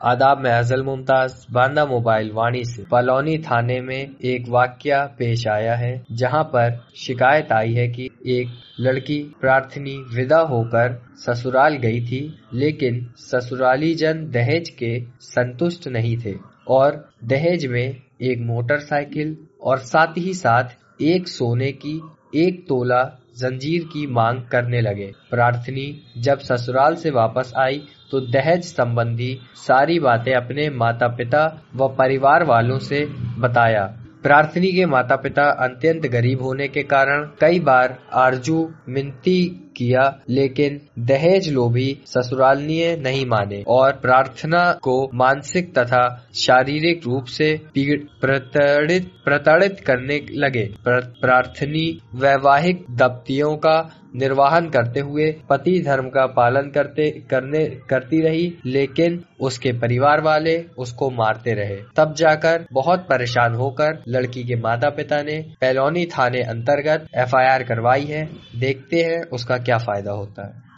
आदाब, मैं अज़ल मुमताज बांदा मोबाइल वाणी से पलौनी थाने में एक वाकया पेश आया है, जहां पर शिकायत आई है कि एक लड़की प्रार्थनी विदा होकर ससुराल गई थी, लेकिन ससुराली जन दहेज के संतुष्ट नहीं थे और दहेज में एक मोटरसाइकिल और साथ ही साथ एक सोने की 1 तोला जंजीर की मांग करने लगे। प्रार्थनी जब ससुराल से वापस आई तो दहेज संबंधी सारी बातें अपने माता पिता व परिवार वालों से बताया। प्रार्थनी के माता पिता अत्यंत गरीब होने के कारण कई बार आरजू मिन्नती किया, लेकिन दहेज लोभी ससुरालिये नहीं माने और प्रार्थना को मानसिक तथा शारीरिक रूप से प्रताड़ित करने लगे। प्रार्थनी वैवाहिक दायित्वों का निर्वहन करते हुए पति धर्म का पालन करती रही, लेकिन उसके परिवार वाले उसको मारते रहे। तब जाकर बहुत परेशान होकर लड़की के माता पिता ने पलौनी थाने अंतर्गत FIR करवाई है। देखते हैं उसका क्या फायदा होता है।